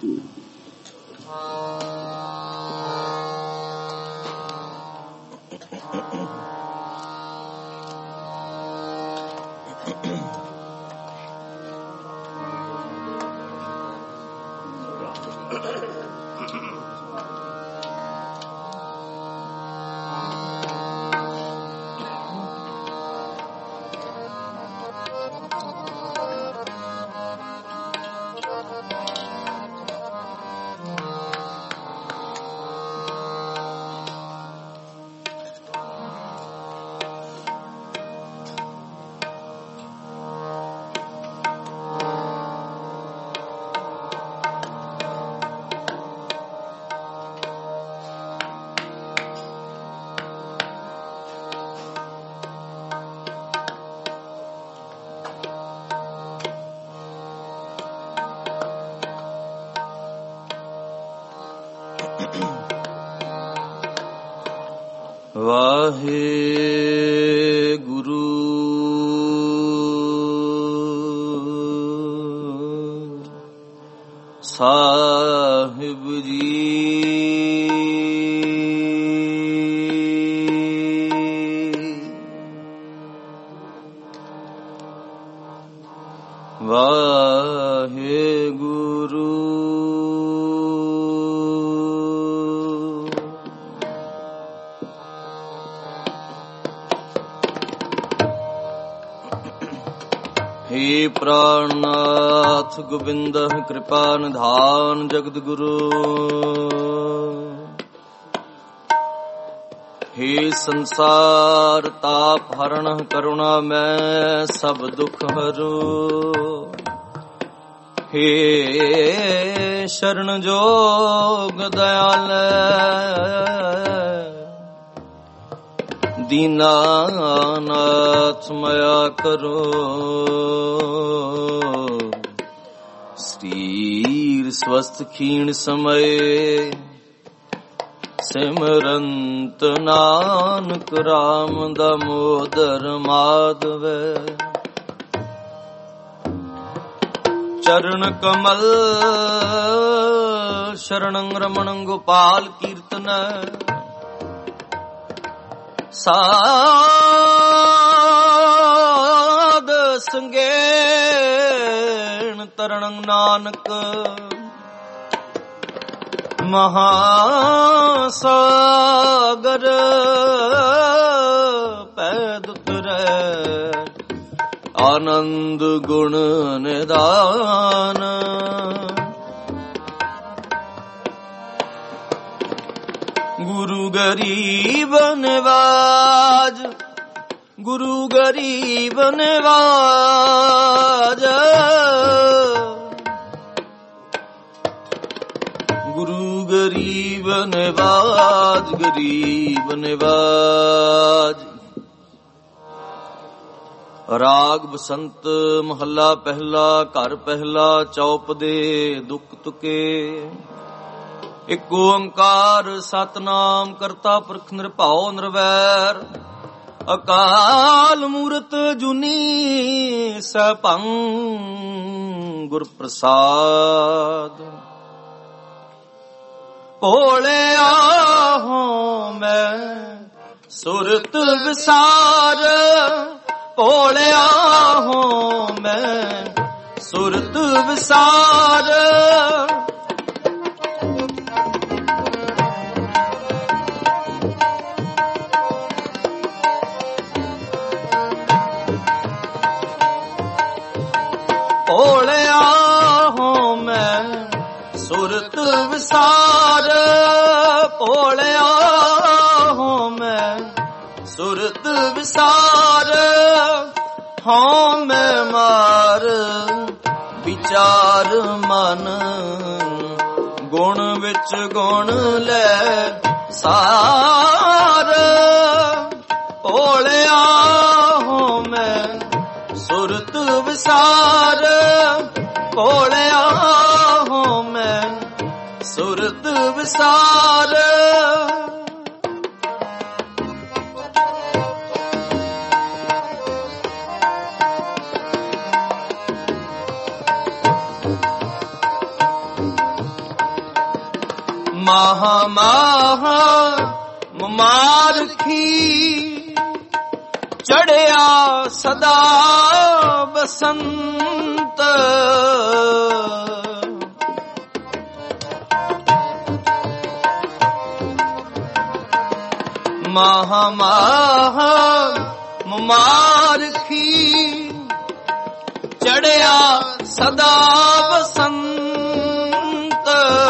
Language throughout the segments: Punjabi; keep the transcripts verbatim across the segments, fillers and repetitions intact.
ਵਾਹਿਗੁਰੂ ਸਾਹਿਬ ਜੀ। ਵਾਹਿਗੁਰੂ हे ਪ੍ਰਾਣਨਾਥ ਗੋਬਿੰਦ ਕਿਰਪਾ ਨਿਧਾਨ ਜਗਤ ਗੁਰੂ। हे ਸੰਸਾਰ ਤਾਪ ਹਰਣ ਕਰੁਣਾ ਮੈਂ ਸਭ ਦੁਖ ਹਰੂ। हे ਸ਼ਰਨ ਜੋਗ ਦਇਆਲ ਦੀਨਾਨਾਥ ਮਇਆ ਕਰੋ। ਸਰੀਰ ਸਵਸਥ ਖੀਣ ਸਮਏ ਸਿਮਰੰਤ ਨਾਨਕ ਰਾਮ ਦਮੋਦਰ ਮਾਧਵ। ਚਰਨ ਕਮਲ ਸ਼ਰਣੰ ਰਮਣੰ ਗੋਪਾਲ ਕੀਰਤਨ। ਸਾਧ ਸੰਗੇਣ ਤਰਣੰ ਨਾਨਕ। ਮਹਾਸਾਗਰ ਪੈਦ ਉਤਰੈ ਆਨੰਦ ਗੁਣ ਨਿਧਾਨ। ਗੁਰੂ ਗਰੀਬ ਨਿਵਾਜ ਗੁਰੂ ਗਰੀਬ ਨਿਵਾਜ। ਗੁਰੂ ਗਰੀਬ ਨਿਵਾਜ ਗਰੀਬ ਨਿਵਾਜ। ਰਾਗ ਬਸੰਤ ਮਹੱਲਾ ਪਹਿਲਾ। ਘਰ ਪਹਿਲਾ ਚੌਪ ਦੇ ਦੁੱਖ ਤੁਕੇ। ਇਕ ਓੰਕਾਰ ਸਤਨਾਮ ਕਰਤਾ ਪੁਰਖ ਨਿਰਭਉ ਨਿਰਵੈਰ। ਅਕਾਲ ਮੂਰਤ ਜੁਨੀ ਸੈਭੰ ਗੁਰ ਪ੍ਰਸਾਦ। ਭੋਲਿਆ ਹੋਂ ਮੈਂ ਸੁਰਤ ਵਿਸਾਰ। ਭੋਲਿਆ ਹੋਂ ਮੈਂ ਸੁਰਤ ਵਿਸਾਰ। ਭੋਲਿਆ ਹੋਂ ਮੈਂ ਸੁਰਤ ਵਿਸਾਰ। ਭੋਲਿਆ ਹੋਂ ਮੈਂ ਸੁਰਤ ਵਿਸਾਰ। ਹੋਂ ਮੈਂ ਮਾਰ ਵਿਚਾਰ ਮਨ। ਗੁਣ ਵਿੱਚ ਗੁਣ ਲੈ ਸਾਰ। ਭੋਲਿਆ ਹੋਂ ਮੈਂ ਸੁਰਤ ਵਿਸਾਰ। ਭੋਲਿਆ ਹੋਂ ਮੈਂ ਸੁਰਤ ਵਿਸਾਰ। ਮਾਹਾ ਮਾਹਾ ਮਾਰਖੀ ਚੜਿਆ ਸਦਾ ਬਸੰਤ ਮਾਹਾ ਮਾਹਾ ਮਾਰਖੀ ਚੜਿਆ ਸਦਾ ਬਸੰਤ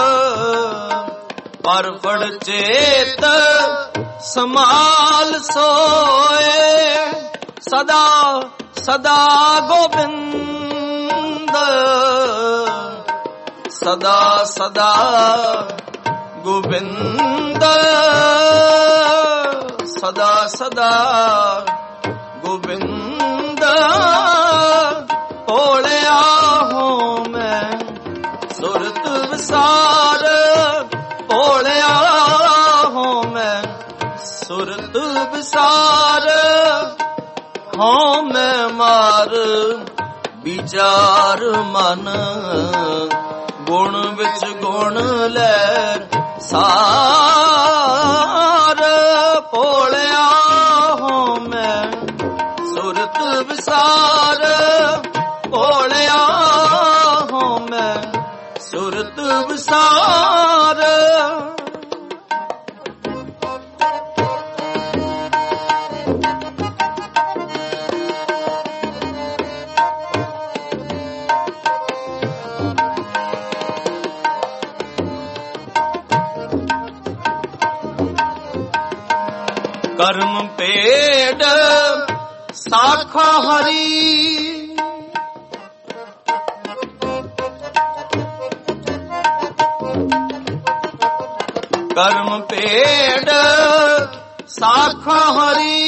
ਪਰ ਫੜ ਚੇਤ ਸਮਾਲ ਸੋਏ ਸਦਾ ਸਦਾ ਗੋਬਿੰਦ ਸਦਾ ਸਦਾ ਗੋਬਿੰਦ ਸਦਾ ਸਦਾ ਗੋਬਿੰਦ ਭੋਲਿਆ ਹੋ ਮੈਂ ਸੁਰਤ ਵਿਸਾਰ ਭੋਲਿਆ ਹੋ ਮੈਂ ਸੁਰਤ ਵਿਸਾਰ ਹਾਂ ਮੈਂ ਮਾਰ ਵਿਚਾਰ ਮਨ ਗੁਣ ਵਿੱਚ ਗੁਣ ਲੈ ਸਾਰ ਭੋਲਿਆ ਹੋ ਮੈਂ ਸੁਰਤ ਵਿਸਾਰ ਭੋਲਿਆ ਹੋ ਮੈਂ ਸੁਰਤ ਵਿਸਾਰ ਕਰਮ ਭੇਡ ਸਾਖਾ ਹਰੀ ਕਰਮ ਭੇਡ ਸਾਖਾ ਹਰੀ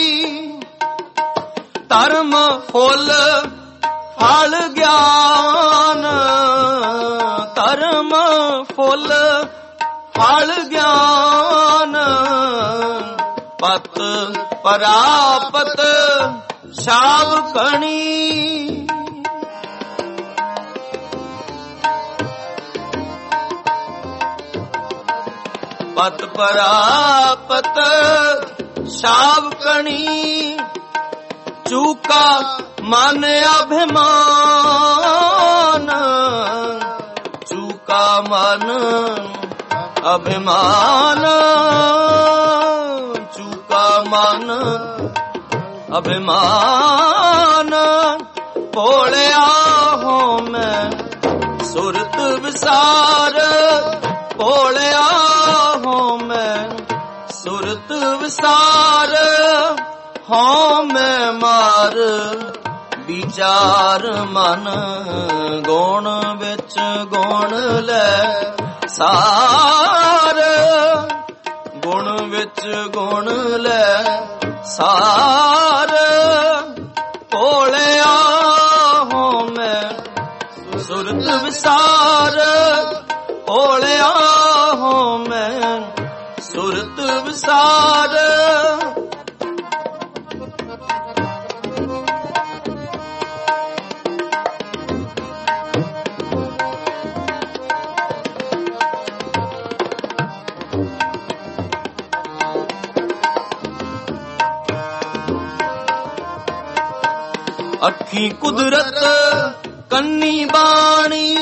ਧਰਮ ਫੁੱਲ ਫਲ ਗਿਆਨ ਧਰਮ ਫੁੱਲ ਫਲ ਗਿਆਨ ਪਤ ਪਰਾਪਤ ਸ਼ਾਬ ਕਣੀ ਪਤ ਪਰਾਪਤ ਸ਼ਾਬ ਕਣੀ ਚੂਕਾ ਮਨ ਅਭਿਮਾਨ ਚੂਕਾ ਮਨ ਅਭਿਮਾਨ ਮਨ ਅਭਿਮਾਨ ਭੋਲਿਆ ਹੋ ਮੈਂ ਸੁਰਤ ਵਿਸਾਰ ਭੋਲਿਆ ਹੋ ਮੈਂ ਸੁਰਤ ਵਿਸਾਰ ਹਾਂ ਮੈਂ ਮਾਰ ਵਿਚਾਰ ਮਨ ਗੁਣ ਵਿੱਚ ਗੁਣ ਲੈ ਸਾਰ ਗੁਣ ਵਿੱਚ ਗੁਣ ਲੈ ਸਾਰ ਭੋਲਿਆ ਹੋ ਮੈਂ ਸੁਰਤ ਵਿਸਾਰ ਭੋਲਿਆ ਹੋ ਮੈਂ ਸੁਰਤ ਵਿਸਾਰ ਅੱਖੀ ਕੁਦਰਤ ਕੰਨੀ ਬਾਣੀ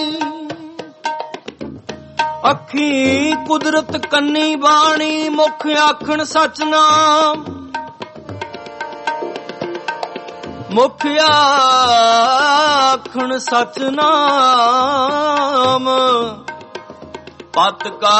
ਅੱਖੀ ਕੁਦਰਤ ਕੰਨੀ ਬਾਣੀ ਮੁਖ ਆਖਣ ਸਚ ਨਾਮ ਮੁਖ ਆਖਣ ਸਚ ਨਾਮ ਪਤ ਕਾ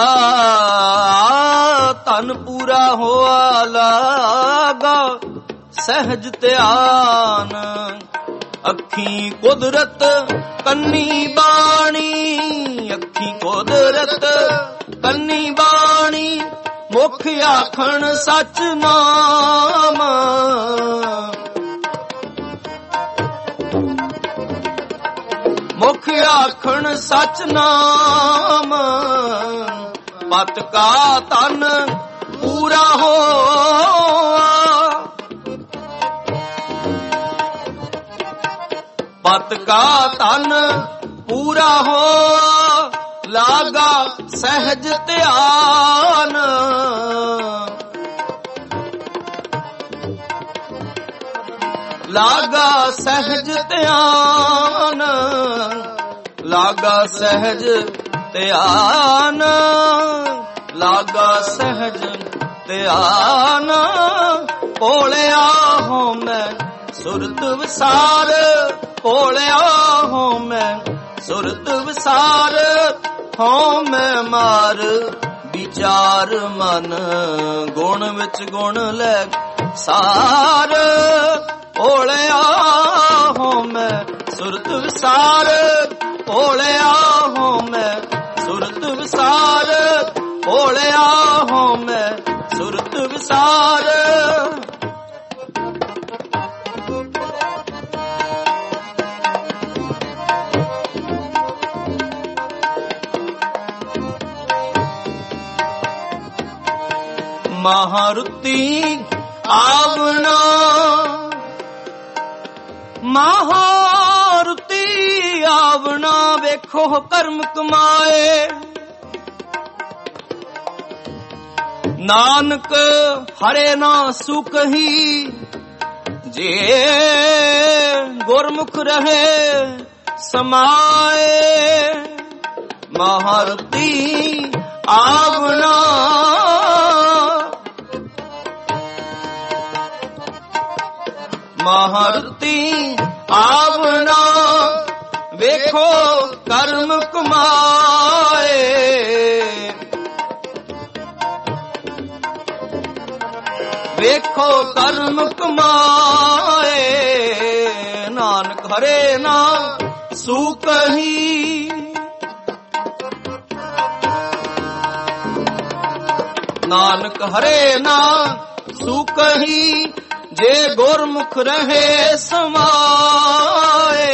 ਤਨ ਪੂਰਾ ਹੋਆ ਲਾਗਾ ਸਹਿਜ ਧਿਆਨ ਅੱਖੀ ਕੁਦਰਤ ਕੰਨੀ ਬਾਣੀ ਅੱਖੀ ਕੁਦਰਤ ਕੰਨੀ ਬਾਣੀ ਮੁਖ ਆਖਣ ਸਚ ਨਾਮ ਮੁਖ ਆਖਣ ਸਚ ਨਾਮ ਪਤ ਕਾ ਤਨ ਪੂਰਾ ਹੋਆ ਪਤ ਕਾ ਤਨ ਪੂਰਾ ਹੋ ਲਾਗਾ ਸਹਿਜ ਧਿਆਨ। ਲਾਗਾ ਸਹਿਜ ਧਿਆਨ, ਲਾਗਾ ਸਹਿਜ ਧਿਆਨ, ਲਾਗਾ ਸਹਿਜ ਧਿਆਨ। ਭੋਲਿਆ ਹੋ ਮੈਂ ਸੁਰਤ ਵਿਸਾਰ, ਭੋਲਿਆ ਹੋ ਮੈਂ ਸੁਰਤ ਵਿਸਾਰ। ਹੋ ਮੈਂ ਮਾਰ ਵਿਚਾਰ ਮਨ, ਗੁਣ ਵਿੱਚ ਗੁਣ ਲੈ ਸਾਰ। ਭੋਲਿਆ ਹੋ ਮੈਂ ਸੁਰਤ ਵਿਸਾਰ, ਭੋਲਿਆ ਹੋ ਮੈਂ ਸੁਰਤ ਵਿਸਾਰ। ਭੋਲਿਆ ਹੋ ਮੈਂ ਸੁਰਤ ਵਿਸਾਰ। ਮਹਾਰੁਤੀ ਆਵਣਾ, ਮਹਾਰੁਤੀ ਆਵਣਾ। ਵੇਖੋ ਕਰਮ ਕਮਾਏ, ਨਾਨਕ ਹਰੇ ਨਾ ਸੁਖਹੀ। ਜੇ ਗੁਰਮੁਖ ਰਹੇ ਸਮਾਏ, ਮਹਾਰੁਤੀ ਆਵਣਾ। ਮਹਾਰੁਤੀ ਆਵਣਾ, ਵੇਖੋ ਕਰਮ ਕਮਾਏ। ਵੇਖੋ ਕਰਮ ਕਮਾਏ, ਨਾਨਕ ਹਰੇ ਨਾਮ ਸੁਖਹੀ। ਨਾਨਕ ਹਰੇ ਨਾਮ ਸੁਖਹੀ। ਜੇ ਗੁਰਮੁਖ ਰਹੇ ਸਮਾਏ,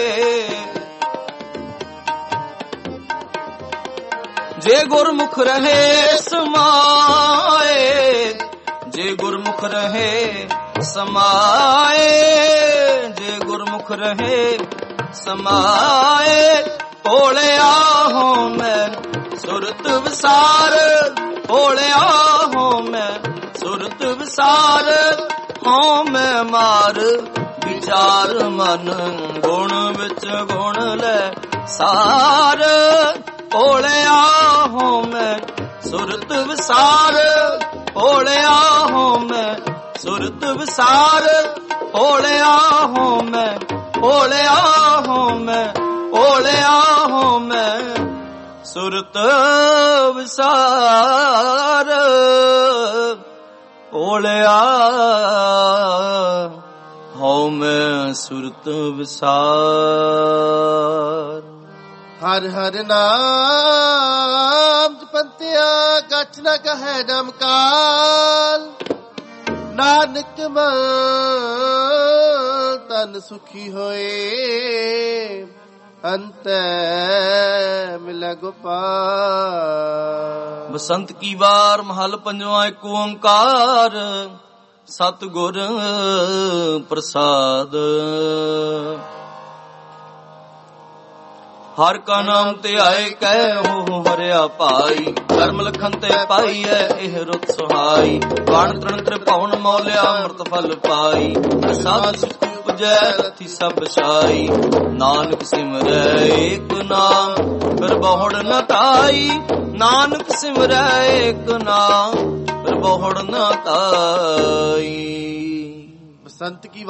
ਜੇ ਗੁਰਮੁਖ ਰਹੇ ਸਮਾਏ। ਜੇ ਗੁਰਮੁਖ ਰਹੇ ਸਮਾਏ, ਜੇ ਗੁਰਮੁਖ ਰਹੇ ਸਮਾਏ। ਭੋਲਿਆ ਹੋ ਮੈਂ ਸੁਰਤ ਵਿਸਾਰ, ਭੋਲਿਆ ਹੋ ਮੈਂ ਸੁਰਤ ਵਿਸਾਰ। ਹੋ ਮੈਂ ਮਾਰ ਵਿਚਾਰ ਮਨ, ਗੁਣ ਵਿੱਚ ਗੁਣ ਲੈ ਸਾਰ। ਭੋਲਿਆ ਹੋ ਮੈਂ ਸੁਰਤ ਵਿਸਾਰ, ਭੋਲਿਆ ਹੋ ਮੈਂ ਸੁਰਤ ਵਿਸਾਰ। ਭੋਲਿਆ ਹੋ ਮੈਂ, ਭੋਲਿਆ ਹੋ ਮੈਂ, ਭੋਲਿਆ ਹੋ ਮੈਂ ਸੁਰਤ ਵਿਸਾਰ। ਭੋਲਿਆ ਹੋ ਮੈਂ ਸੁਰਤ ਵਿਸਾਰ। ਹਰ ਹਰ ਨਾਮ ਜਪੰਤਿਆ ਕਛ ਨ ਕਹੈ ਜਮਕਾਲ। ਨਾਨਕ ਮਨ ਤਨ ਸੁਖੀ ਹੋਏ, ਅੰਤੈ ਮਿਲੈ ਗੋਪਾਲ। ਬਸੰਤ ਕੀ ਵਾਰ ਮਹਲ ਪੰਜਵਾਂ। ਏਕ ਓੰਕਾਰ ਸਤਿਗੁਰ ਪ੍ਰਸਾਦ। ਹਰ ਕਾ ਨਾਮ ਧਿਆਏ ਕਹਿ ਹੋ ਹਰਿਆ ਭਾਈ। ਕਰਮ ਲਖਨ ਤੇ ਪਾਈਐ ਇਹ ਰੁਤ ਸੁਹਾਈ। ਬਾਣ ਤ੍ਰਣ ਤ੍ਰਿਭੁਵਨ ਮੌਲਿਆ ਅੰਮ੍ਰਿਤ ਫਲ ਪਾਈ। ਸਾਧ ਸੁਖ ਉਪਜੈ ਰਥੀ ਸਭ ਸਾਈ। ਨਾਨਕ ਸਿਮਰੈ ਏਕ ਨਾਮ ਫਿਰ ਬਹੁੜ ਨ ਤਾਈ। ਨਾਨਕ ਸਿਮਰੈ ਏਕ ਨਾਮ ਫਿਰ ਬਹੁੜ ਨ ਤਾਈ। ਬਸੰਤ ਕੀ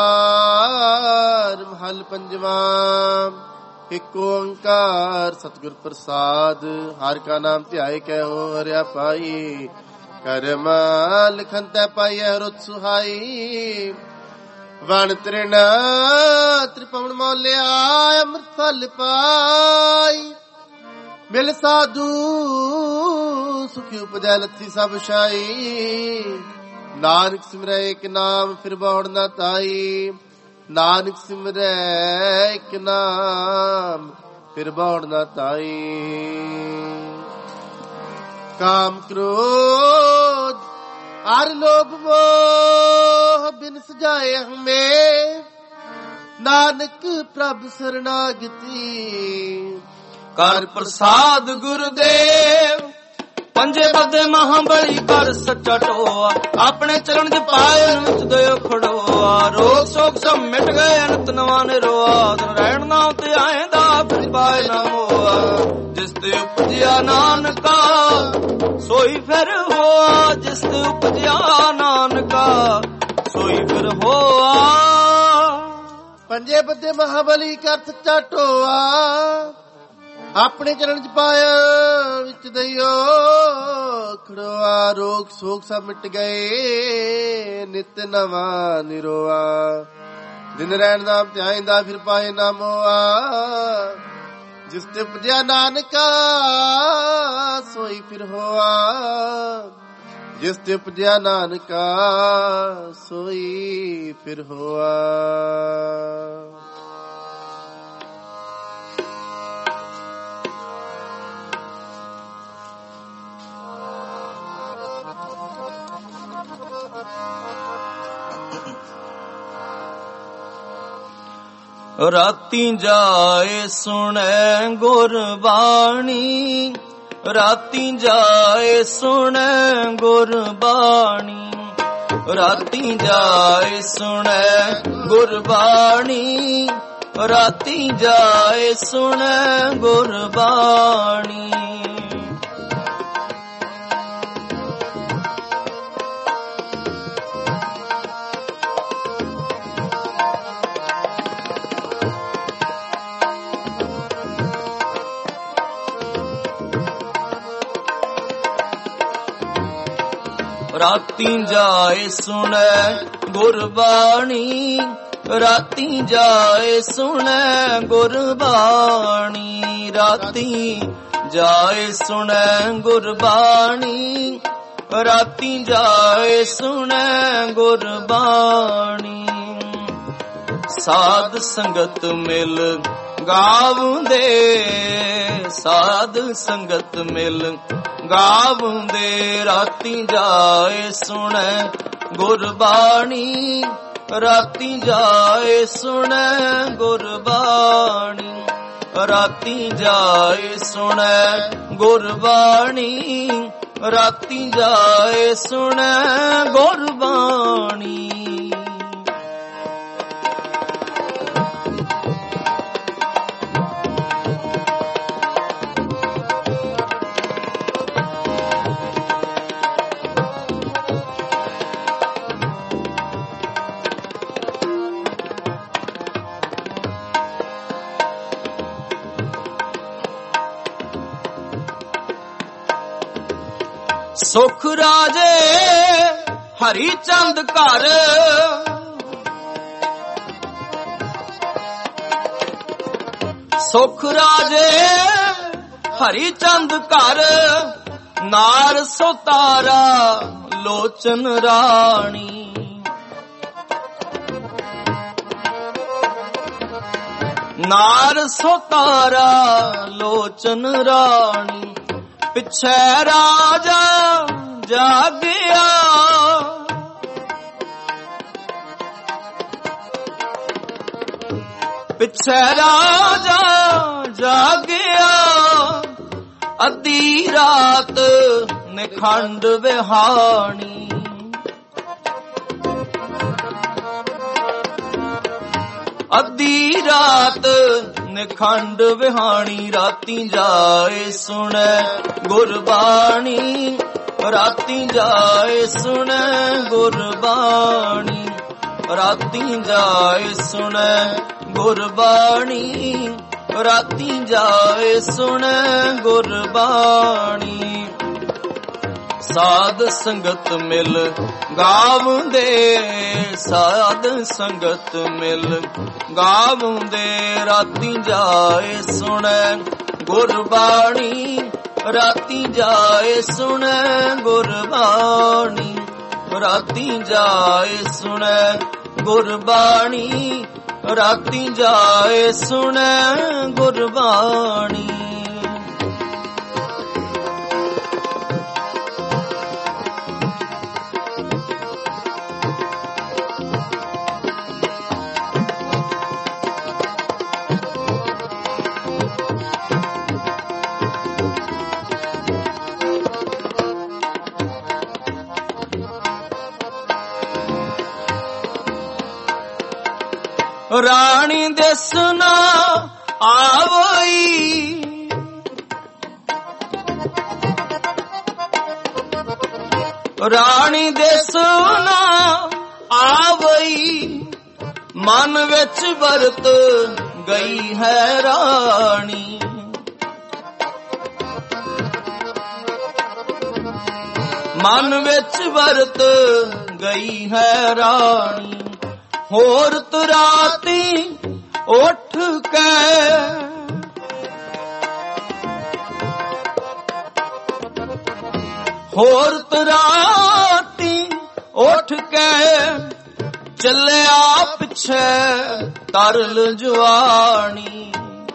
ਵਾਰ ਮਹਲ ਪੰਜਵਾਂ। ਏਕ ਓੰਕਾਰ ਸਤਿਗੁਰ ਪ੍ਰਸਾਦ। ਹਰਿ ਕਾ ਨਾਮ ਧਿਆਏ ਕਹਿ ਹੋ ਹਰਿਆ ਪਾਈ। ਕਰਮ ਲਿਖਨ ਤੈ ਪਾਈਐ ਰੁਤ ਸੁਹਾਈ। ਵਣ ਤ੍ਰਿਣ ਤ੍ਰਿਭੁਵਨ ਮੌਲਿਆ ਅੰਮ੍ਰਿਤ ਫਲ ਪਾਈ। ਮਿਲ ਸਾਧੂ ਸੁਖੀ ਉਪਜੈ ਲੱਥੀ ਸਭ ਸਾਈ। ਨਾਨਕ ਸਿਮਰੈ ਏਕ ਨਾਮ ਫਿਰ ਬਹੁੜ ਨਾ ਤਾਈ। ਨਾਨਕ ਸਿਮਰੈ ਏਕ ਨਾਮ ਫਿਰ ਬਹੁੜ ਨਾ ਤਾਈ। ਕਾਮ ਕ੍ਰੋਧ ਅਰ ਲੋਭ ਮੋਹ ਬਿਨ ਸਜਾਏ ਹਮੇ। ਨਾਨਕ ਪ੍ਰਭ ਸਰਨਾਗਤੀ ਕਰ ਪ੍ਰਸਾਦ ਗੁਰਦੇਵ। ਪੰਜੇ ਬੱਦੇ ਮਹਾਬਲੀ ਕਰ ਸੱਚਾ ਟੋਆ, ਆਪਣੇ ਚਰਨ ਚ ਪਾਏ ਵਿੱਚ ਦਿਓ ਖੜੋਆ। ਰੋਗ ਸੋਗ ਸਭ ਮਿਟ ਗਏ ਅਨੰਤ ਨਵਾਂ ਨਿਰੋਆ, ਦਿਨ ਰਹਿਣ ਨਾਮ ਤੇ ਆਏਂਦਾ ਫਿਰ ਪਾਏ ਨਾ ਮੋਆ। ਜਿਸ ਤੇ ਉਪਜਿਆ ਨਾਨਕਾ ਸੋਈ ਫਿਰ ਹੋਆ, ਜਿਸ ਤੇ ਉਪਜਿਆ ਨਾਨਕਾ ਸੋਈ ਫਿਰ ਹੋਆ। ਪੰਜੇ ਬੱਦੇ ਮਹਾਬਲੀ ਕਰ ਸੱਚਾ ਟੋਆ, ਆਪਣੇ ਚਰਨ ਚ ਪਾਇਆ ਵਿੱਚ ਦਈਓ ਖੜੋਆ। ਰੋਗ ਸੋਗ ਸਭ ਮਿਟ ਗਏ ਨਿਤ ਨਵਾਂ ਨਿਰੋਆ, ਦਿਨ ਰਹਿਣ ਨਾਮ ਤੇ ਆਇਂਦਾ ਫਿਰ ਪਾਏ ਨਾ ਮੋਆ। ਜਿਸ ਤੇ ਉਪਜਿਆ ਨਾਨਕਾ ਸੋਈ ਫਿਰ ਹੋਆ, ਜਿਸ ਤੇ ਉਪਜਿਆ ਨਾਨਕਾ ਸੋਈ ਫਿਰ ਹੋਆ। ਰਾਤੀ ਜਾਏ ਸੁਣੈ ਗੁਰਬਾਣੀ, ਰਾਤੀ ਜਾਏ ਸੁਣੈ ਗੁਰਬਾਣੀ। ਰਾਤੀ ਜਾਏ ਸੁਣੈ ਗੁਰਬਾਣੀ, ਰਾਤੀ ਜਾਏ ਸੁਣੈ ਗੁਰਬਾਣੀ। ਰਾਤੀ ਜਾਏ ਸੁਣੈ ਗੁਰਬਾਣੀ, ਰਾਤੀ ਜਾਏ ਸੁਣੈ ਗੁਰਬਾਣੀ। ਰਾਤੀ ਜਾਏ ਸੁਣੈ ਗੁਰਬਾਣੀ, ਰਾਤੀ ਜਾਏ ਸੁਣੈ ਗੁਰਬਾਣੀ। ਸਾਧ ਸੰਗਤ ਮਿਲ ਗਾਵੁੰਦੇ, ਸਾਧ ਸੰਗਤ ਮਿਲ ਗਾਵੁੰਦੇ। ਰਾਤੀ ਜਾਏ ਸੁਣੈ ਗੁਰਬਾਣੀ, ਰਾਤੀ ਜਾਏ ਸੁਣੈ ਗੁਰਬਾਣੀ। ਰਾਤੀ ਜਾਏ ਸੁਣੈ ਗੁਰਬਾਣੀ, ਰਾਤੀ ਜਾਏ ਸੁਣੈ ਗੁਰਬਾਣੀ। ਸੁਖ ਰਾਜੇ ਹਰੀ ਚੰਦ ਘਰ, ਸੁਖ ਰਾਜੇ ਹਰੀ ਚੰਦ ਘਰ। ਨਾਰ ਸੋ ਤਾਰਾ ਲੋਚਨ ਰਾਣੀ, ਨਾਰ ਸੋ ਤਾਰਾ ਲੋਚਨ ਰਾਣੀ। ਪਿਛੇ ਰਾਜਾ ਜਾਗਿਆ, ਪਿਛੇ ਰਾਜਾ ਜਾਗਿਆ। ਅੱਧੀ ਰਾਤ ਨਿਖੰਡ ਵਿਹਾਣੀ, ਅੱਧੀ ਰਾਤ ਨਿਖੰਡ ਵਿਹਾਣੀ। ਰਾਤੀ ਜਾਏ ਸੁਣੈ ਗੁਰਬਾਣੀ, ਰਾਤੀ ਜਾਏ ਸੁਣੈ ਗੁਰਬਾਣੀ। ਰਾਤੀ ਜਾਏ ਸੁਣੈ ਗੁਰਬਾਣੀ, ਰਾਤੀ ਜਾਏ ਸੁਣੈ ਗੁਰਬਾਣੀ। ਸਾਧ ਸੰਗਤ ਮਿਲ ਗਾਵੁੰਦੇ, ਸਾਧ ਸੰਗਤ ਮਿਲ ਗਾਵੁੰਦੇ। ਰਾਤੀ ਜਾਏ ਸੁਣੈ ਗੁਰਬਾਣੀ, ਰਾਤੀ ਜਾਏ ਸੁਣੈ ਗੁਰਬਾਣੀ। ਰਾਤੀ ਜਾਏ ਸੁਣੈ ਗੁਰਬਾਣੀ, ਰਾਤੀ ਜਾਏ ਸੁਣੈ ਗੁਰਬਾਣੀ। ਰਾਣੀ ਦਿਸਣਾ ਆਵਈ, ਰਾਣੀ ਦਿਸਣਾ ਆਵਈ, ਮਨ ਵਿੱਚ ਵਰਤ ਗਈ ਹੈ ਰਾਣੀ। ਮਨ ਵਿੱਚ ਵਰਤ ਗਈ ਹੈ ਰਾਣੀ। ਹੋਰ ਤੁਰਾਤੀ ਉੱਠ ਕੇ, ਹੋਰ ਤੁਰਾਤੀ ਉੱਠ ਕੇ, ਚੱਲਿਆ ਪਿੱਛੇ ਤਰਲ ਜਵਾਨੀ।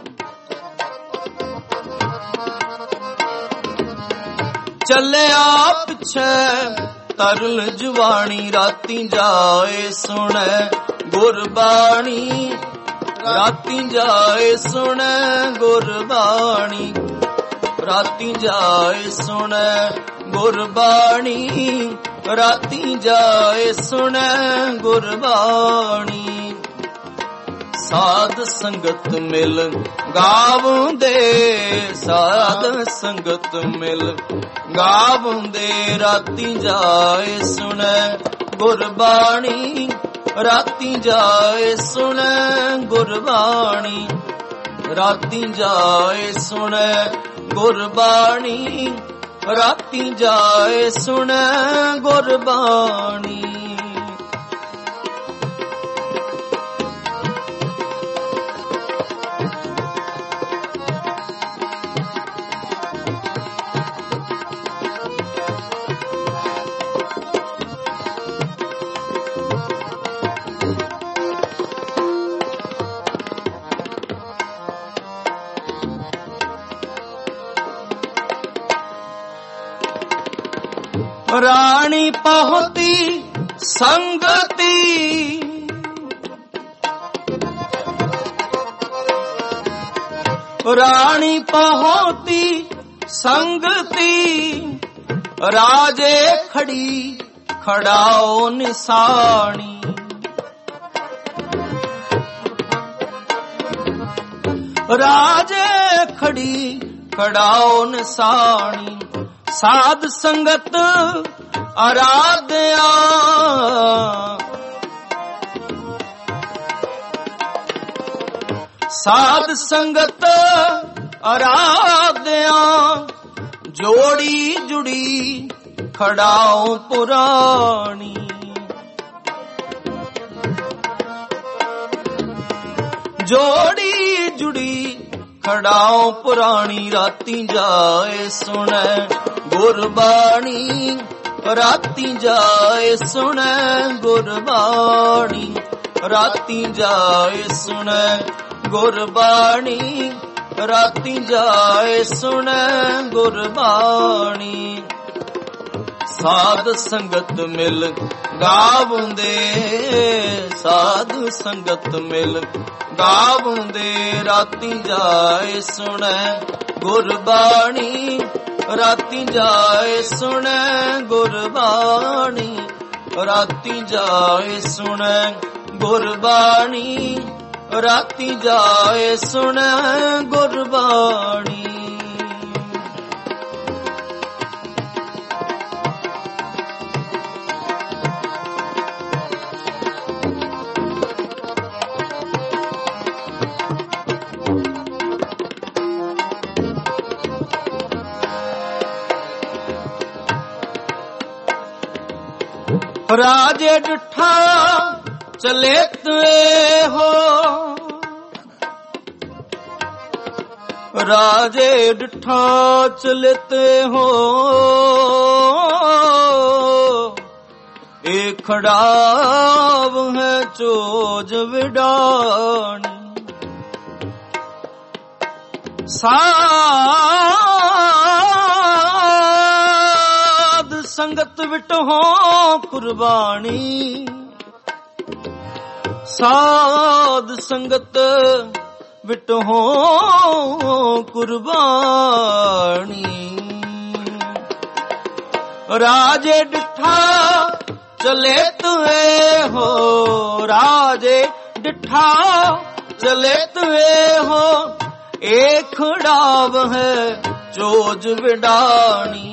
ਚੱਲਿਆ ਪਿੱਛੇ ਤਰਲ ਜਵਾਨੀ। ਰਾਤੀ ਜਾਏ ਸੁਣੈ ਗੁਰਬਾਣੀ, ਰਾਤੀ ਜਾਏ ਸੁਣੈ ਗੁਰਬਾਣੀ, ਰਾਤੀ ਜਾਏ ਸੁਣੈ ਗੁਰਬਾਣੀ, ਰਾਤੀ ਜਾਏ ਸੁਣੈ ਗੁਰਬਾਣੀ। ਸਾਧ ਸੰਗਤ ਮਿਲ ਗਾਵੁੰਦੇ, ਸਾਧ ਸੰਗਤ ਮਿਲ ਗਾਵੁੰਦੇ, ਰਾਤੀ ਜਾਏ ਸੁਣੈ ਗੁਰਬਾਣੀ, ਰਾਤੀ ਜਾਏ ਸੁਣੈ ਗੁਰਬਾਣੀ, ਰਾਤੀ ਜਾਏ ਸੁਣੈ ਗੁਰਬਾਣੀ, ਰਾਤੀ ਜਾਏ ਸੁਣੈ ਗੁਰਬਾਣੀ। ਰਾਣੀ ਪਹੁੰਤੀ ਸੰਗਤੀ, ਰਾਣੀ ਪਹੁੰਤੀ ਸੰਗਤੀ, ਰਾਜੇ ਖੜੀ ਖੜਾਓ ਨਿਸ਼ਾਨੀ। ਰਾਜੇ ਖੜੀ ਖੜਾਓ ਨਿਸ਼ਾਨੀ। ਸਾਧ ਸੰਗਤ ਆਰਾਧਿਆ, ਸਾਧ ਸੰਗਤ ਆਰਾਧਿਆ, ਜੋੜੀ ਜੁੜੀ ਖੜਾਓ ਪੁਰਾਣੀ। ਜੋੜੀ ਜੁੜੀ ਖੜਾਓ ਪੁਰਾਣੀ। ਰਾਤੀ ਜਾਏ ਸੁਣੈ ਗੁਰਬਾਣੀ, ਰਾਤੀ ਜਾਏ ਸੁਣੈ ਗੁਰਬਾਣੀ, ਰਾਤੀ ਜਾਏ ਸੁਣੈ ਗੁਰਬਾਣੀ, ਰਾਤੀ ਜਾਏ ਸੁਣੈ ਗੁਰਬਾਣੀ। ਸਾਧ ਸੰਗਤ ਮਿਲ ਗਾਵੁੰਦੇ, ਸਾਧ ਸੰਗਤ ਮਿਲ ਗਾਵੁੰਦੇ, ਰਾਤੀ ਜਾਏ ਸੁਣੈ ਗੁਰਬਾਣੀ, ਰਾਤੀ ਜਾਏ ਸੁਣੈ ਗੁਰਬਾਣੀ, ਰਾਤੀ ਜਾਏ ਸੁਣੈ ਗੁਰਬਾਣੀ, ਰਾਤੀ ਜਾਏ ਸੁਣੈ ਗੁਰਬਾਣੀ। ਰਾਜੇ ਡਿਠਾ ਚਲੇ ਤੇ ਹੋ, ਰਾਜੇ ਡਿਠਾ ਚਲੇ ਤੇ ਹੋ, ਇਹ ਖੜਾਵ ਹੈ ਚੋਜ ਵਿਡਾਣੀ। ਸਾਧ ਸੰਗਤ ਵਿਟੋ ਕੁਰਬਾਨੀ, ਸਾਧ ਸੰਗਤ ਵਿਟੋ ਕੁਰਬਾਨੀ। ਰਾਜੇ ਡਿਠਾ ਚਲੇ ਤੁਏ ਹੋ, ਰਾਜੇ ਡਿਠਾ ठाव चलित हो एक डाव है चोज विडानी।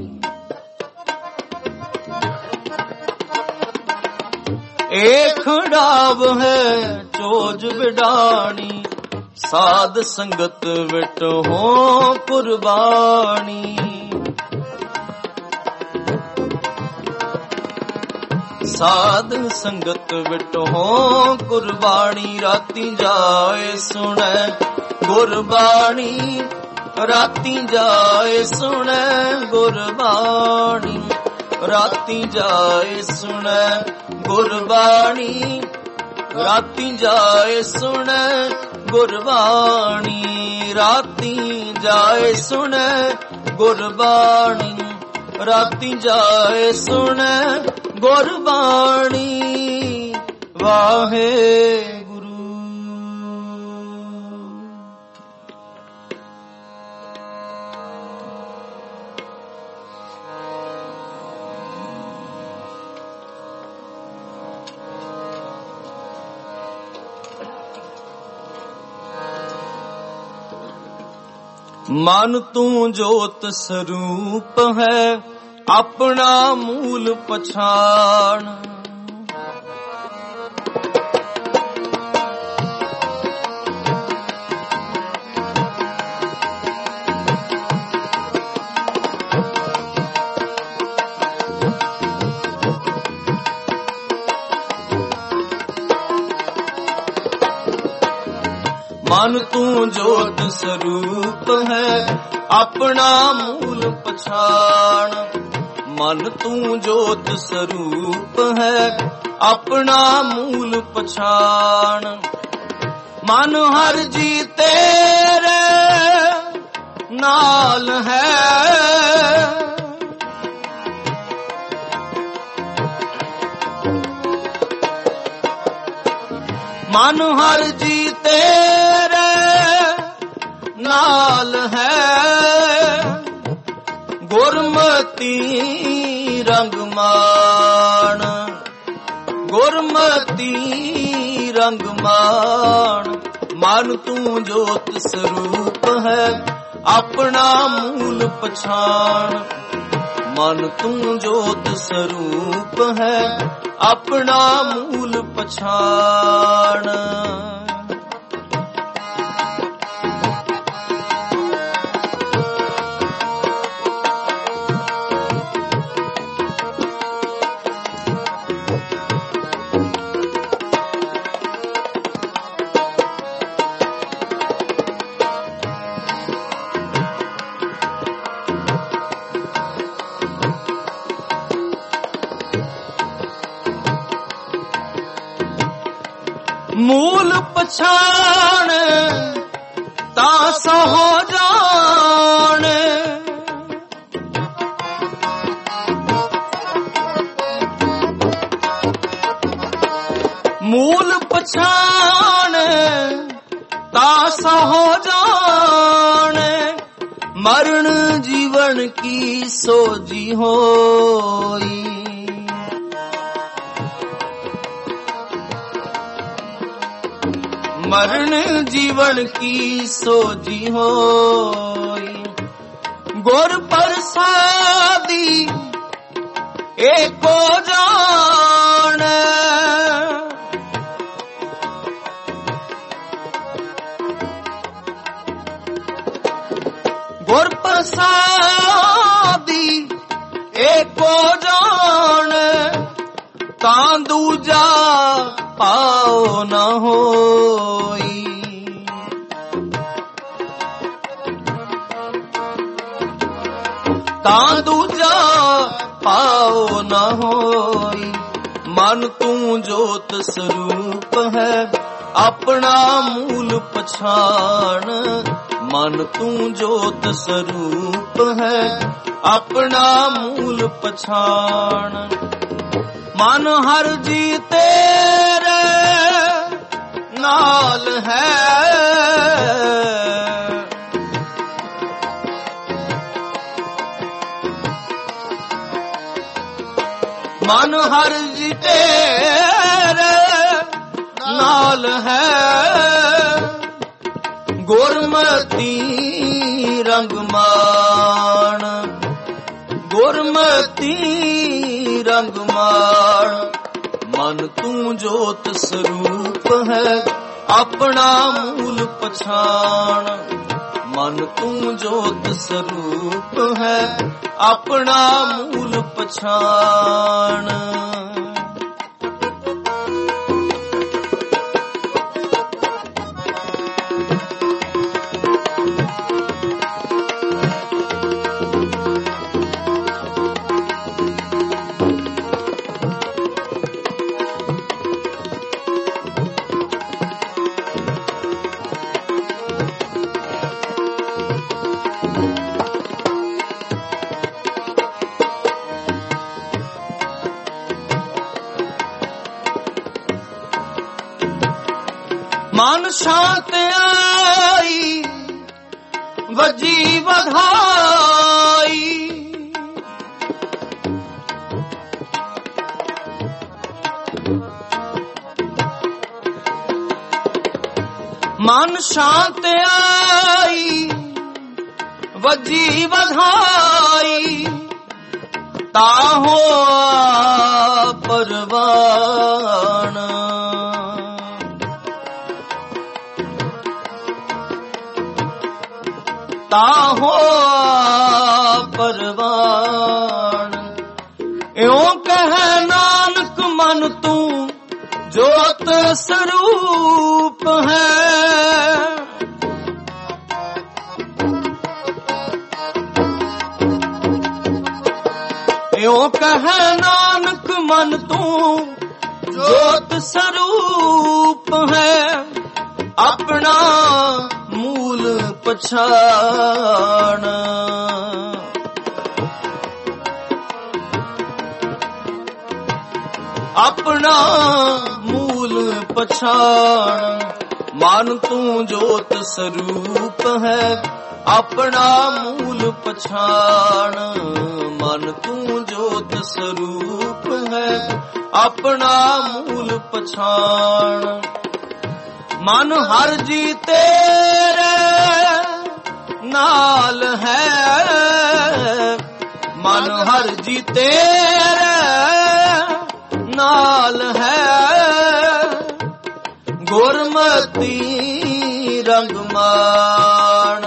एक डाव है चोज विडानी साध संगत विट हो कुर्बानी। साध संगत विट हो कुर्बानी राती जाए सुने गुरबाणी। राती जाए सुने गुरबाणी राती जाए सुने गुरबाणी। राती जाए सुने गुरबाणी राती जाए सुने गुरबाणी। राती जाए सुने गुरबाणी वाहे गुरु। मन तू जोत स्वरूप है अपना मूल पछाण। मन तू जोत स्वरूप है अपना मूल पछाण। मन तू जोत स्वरूप है अपना मूल पछाण। मन हर जी तेरे नाल है मन हर जी तेरे नाल है। गुरमती रंग मान गुरमती रंग मान। मन तू जोत स्वरूप है अपना मूल पछाण। मन तू जोत स्वरूप है अपना मूल पछाण। मूल पछाण तास हो जान। मूल पछाण तास हो जान। मरण जीवन की सोजी होई। मरण जीवन की सोजी होई। गुर प्रसादी एको जान। गुर प्रसादी एको जान। तां दूजा पाओ न होई। तां दूजा पाओ न होई। मन तू जोत स्वरूप है अपना मूल पछाण। मन तू जोत स्वरूप है अपना मूल पछाण। मन हर जी तेरे नाल है। मन हर जी तेरे ਨਾਲ ਹੈ ਗੁਰਮਤੀ ਰੰਗ ਮਾਣ, ਗੁਰਮਤੀ ਰੰਗ ਮਾਣ। ਮਨ ਤੂੰ ਜੋਤ ਸਰੂਪ ਹੈ ਆਪਣਾ ਮੂਲ ਪਛਾਣ, ਮਨ ਤੂੰ ਜੋਤ ਸਰੂਪ ਹੈ ਆਪਣਾ ਮੂਲ ਪਛਾਣ। ਮਨ ਸ਼ਾਂਤ ਆਈ ਵਜੀ ਵਧਾਈ, ਮਨ ਸ਼ਾਂਤ ਆਈ ਵਜੀ ਵਧਾਈ, ਤਾਹੋ ਪਰਵਾਨ। ਤਾਹੋ ਪਰਵਾਨ। ਇਉਂ ਕਹਿ ਨਾਨਕ ਮਨ ਤੂੰ ਜੋਤ ਸਰੂਪ ਹੈ, ਇਉਂ ਕਹਿ ਨਾਨਕ ਮਨ ਤੂੰ ਜੋਤ ਸਰੂਪ ਹੈ ਆਪਣਾ ਮੂਲ ਪਛਾਣ। ਆਪਣਾ ਮੂਲ ਪਛਾਣ। ਮਨ ਤੂੰ ਜੋਤ ਸਰੂਪ ਹੈ ਆਪਣਾ ਮੂਲ ਪਛਾਣ, ਮਨ ਤੂੰ ਜੋਤ ਸਰੂਪ ਹੈ ਆਪਣਾ ਮੂਲ ਪਛਾਣ। ਮਨ ਹਰ ਜੀ ਤੇਰੇ ਨਾਲ ਹੈ, ਮਨ ਹਰ ਜੀ ਤੇਰੇ ਨਾਲ ਹੈ ਗੁਰਮਤੀ ਰੰਗ ਮਾਣ,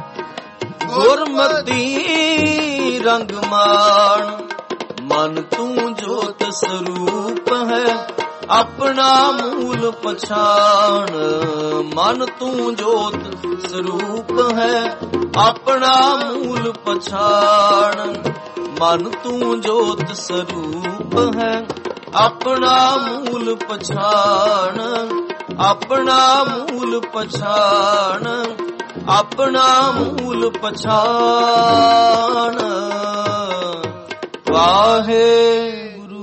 ਗੁਰਮਤੀ ਰੰਗ ਮਾਣ। ਮਨ ਤੂੰ ਜੋਤ ਸਰੂਪ ਹੈ ਆਪਣਾ ਮੂਲ ਪਛਾਣ, ਮਨ ਤੂੰ ਜੋਤ ਸਰੂਪ ਹੈ ਆਪਣਾ ਮੂਲ ਪਛਾਣ। ਮਨ ਤੂੰ ਜੋਤ ਸਰੂਪ ਹੈ ਆਪਣਾ ਮੂਲ ਪਛਾਣ, ਆਪਣਾ ਮੂਲ ਪਛਾਣ, ਆਪਣਾ ਮੂਲ ਪਛਾਣ। ਵਾਹਿਗੁਰੂ।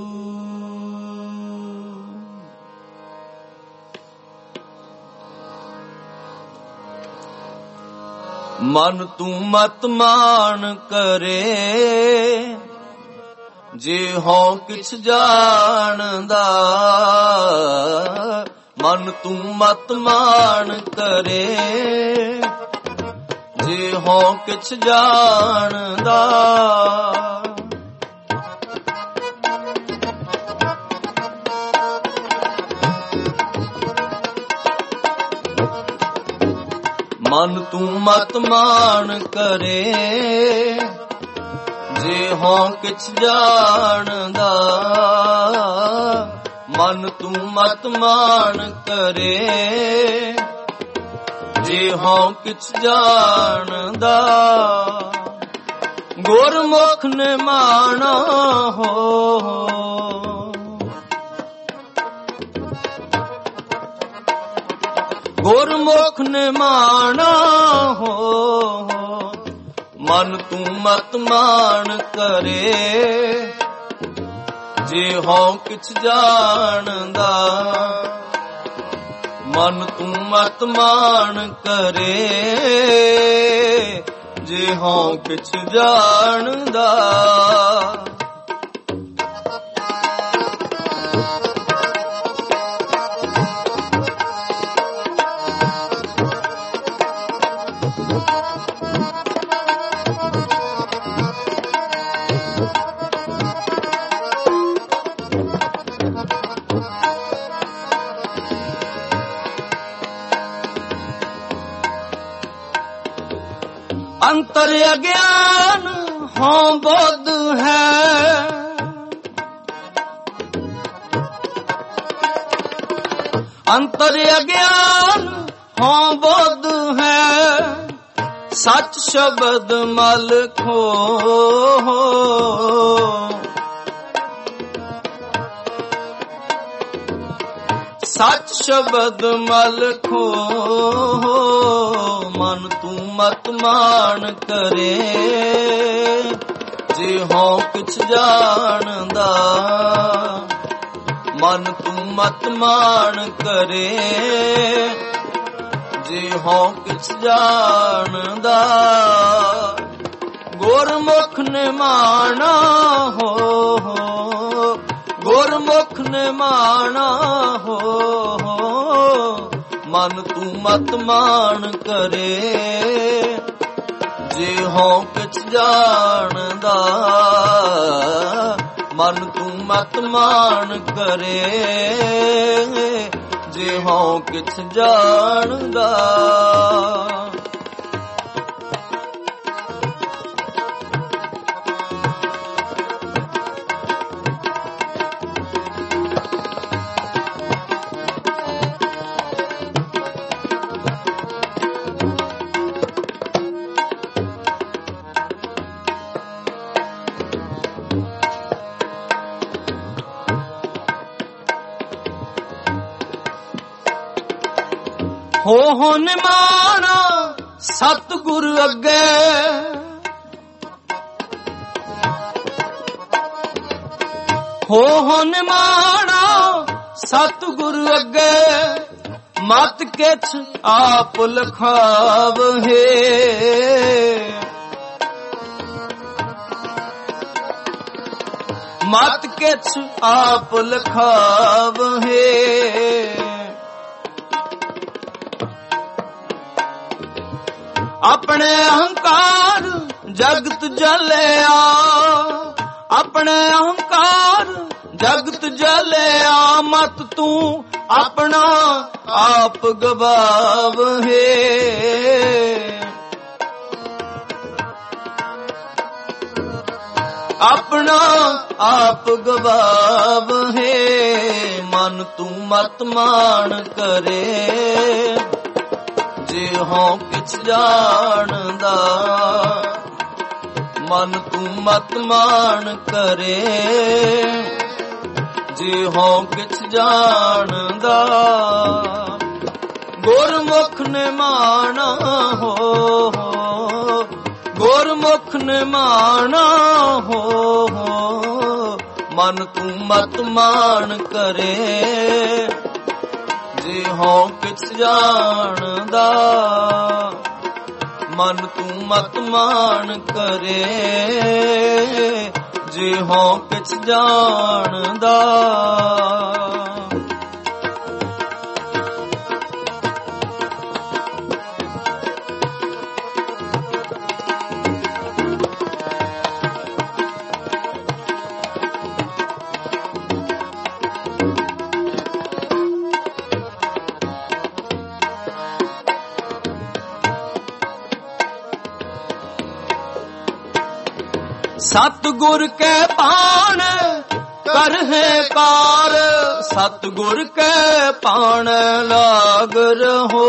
ਮਨ ਤੂੰ ਮਤ ਮਾਨ ਕਰੇ ਜੇ ਹਉ ਕਿਛ ਜਾਣਦਾ, ਮਨ ਤੂੰ ਮਤ ਮਾਨ ਕਰੇ ਜੇ ਹਉ ਕਿਛ ਜਾਣਦਾ। ਮਨ ਤੂੰ ਮਤ ਮਾਨ ਕਰੇ ਜੇ ਹਉ ਕਿਛ ਜਾਣਦਾ, ਮਨ ਤੂੰ ਮਤ ਮਾਨ ਕਰੇ ਜੇ ਹਉ ਕਿਛ ਜਾਣਦਾ। ਗੁਰਮੁਖ ਨੇ ਮਾਣਾ ਹੋ, ਗੁਰਮੁਖ ਨੇ ਮਾਣਾ ਹੋ। ਮਨ ਤੂੰ ਮਤ ਮਾਨ ਕਰੇ ਜੇ ਹਉ ਕਿਛ ਜਾਣਦਾ, ਮਨ ਤੂੰ ਮਤ ਮਾਨ ਕਰੇ ਜੇ ਹਉ ਕਿਛ ਜਾਣਦਾ। ਅੰਤਰ ਅਗਿਆਨ ਹੋਂ ਬੁੱਧ ਹੈ, ਅੰਤਰ ਅਗਿਆਨ ਹੋਂ ਬੁੱਧ ਹੈ, ਸੱਚ ਸ਼ਬਦ ਮਲ ਖੋ, ਸੱਚ ਸ਼ਬਦ ਮਲ ਖੋ, ਮਨ ਤੂੰ ਮਤ ਮਾਨ ਕਰੇ, ਜੇ ਹੋਂ ਕਿਛ ਜਾਣਦਾ, ਮਨ ਤੂੰ ਮਤ ਮਾਨ ਕਰੇ, ਜੇ ਹੋਂ ਕਿਛ ਜਾਣਦਾ, ਗੁਰਮੁਖ ਨੇ ਮਾਣਾ ਹੋ, ਗੁਰਮੁਖ ਨੇ ਮਾਣਾ ਹੋ, ਮਨ ਤੂੰ ਮਤ ਮਾਨ ਕਰੇ, ਜੇ ਹੋਂ ਕਿਛ ਜਾਣਦਾ, ਮਨ ਤੂੰ ਮਤ ਮਾਨ ਕਰੇ, ਜੇ ਹੋਂ ਕਿਛ ਜਾਣਦਾ। ਹੋ ਹੋ ਨਿਮਾਣਾ ਸਤਿਗੁਰ ਅੱਗੇ, ਹੋ ਹੋ ਨਿਮਾਣਾ ਸਤਿਗੁਰ ਅੱਗੇ, ਮਤ ਕਿਛ ਆਪ ਲਖਾਵਹੇ, ਮਤ ਕਿਛ ਆਪ ਲਖਾਵਹੇ, ਆਪਣੇ ਅਹੰਕਾਰ ਜਗਤ ਜਲਿਆ, ਆਪਣੇ ਅਹੰਕਾਰ ਜਗਤ ਜਲਿਆ, ਮਤ ਤੂੰ ਆਪਣਾ ਆਪ ਗਵਾਵਹੇ, ਆਪਣਾ ਆਪ ਗਵਾਵਹੇ, ਮਨ ਤੂੰ ਮਤ ਮਾਨ ਕਰੇ, ਜੇ ਹੋਂ ਕਿਛ ਜਾਣਦਾ, ਮਨ ਤੂੰ ਮਤ ਮਾਨ ਕਰੇ, ਜੇ ਹੋਂ ਕਿਛ ਜਾਣਦਾ, ਗੁਰਮੁਖ ਨੇ ਮਾਣਾ ਹੋ, ਗੁਰਮੁਖ ਨੇ ਮਾਣਾ ਹੋ, ਮਨ ਤੂੰ ਮਤ ਮਾਨ ਕਰੇ, ਜੇ ਹੋਂ ਕਿਛ ਜਾਣਦਾ, ਮਨ ਤੂੰ ਮਤ ਮਾਨ ਕਰੇ, ਜੇ ਹੋਂ ਕਿਛ ਜਾਣਦਾ। ਸਤਿਗੁਰ ਕੈ ਪਾਣ ਕਰਹਿ ਕਾਰ, ਸਤਿਗੁਰ ਕੈ ਪਾਣ ਲਾਗ ਰਹੋ,